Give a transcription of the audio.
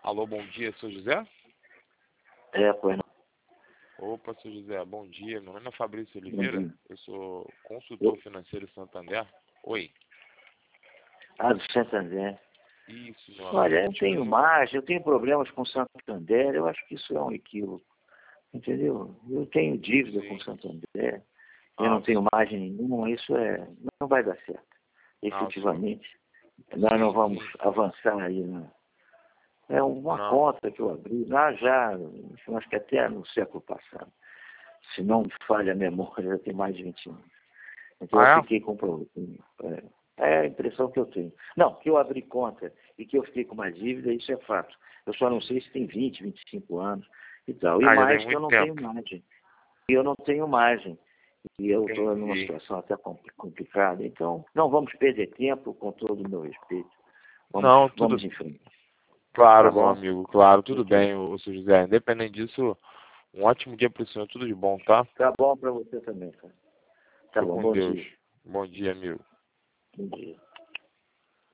Alô, bom dia, seu José? Pois não. Opa, seu José, bom dia. Meu nome é Fabrício Bom Oliveira, dia. eu sou consultor financeiro Santander. Oi. Do Santander. Isso, meu amigo. Olha, eu tenho margem, eu tenho problemas com o Santander, eu acho que isso é um equívoco, entendeu? Eu tenho dívida com o Santander, eu não tenho margem nenhuma, não vai dar certo. Efetivamente, nós não vamos avançar aí, né? É uma conta que eu abri, acho que até no século passado. Se não me falha a memória, já tem mais de 20 anos. Então eu fiquei com problema. É a impressão que eu tenho. Não, que eu abri conta e que eu fiquei com uma dívida, isso é fato. Eu só não sei se tem 20, 25 anos e tal. E mais que eu não tenho margem. Eu não tenho margem. E eu estou numa situação até complicada. Então, não vamos perder tempo, com todo o meu respeito. Vamos em frente. Claro, Tá meu bom? amigo, claro, tudo bem, o seu José. Independente disso, um ótimo dia para o senhor, tudo de bom, tá? Tá bom para você também, cara. Tá Fique bom, com bom Deus. dia. Bom dia, amigo. Bom dia.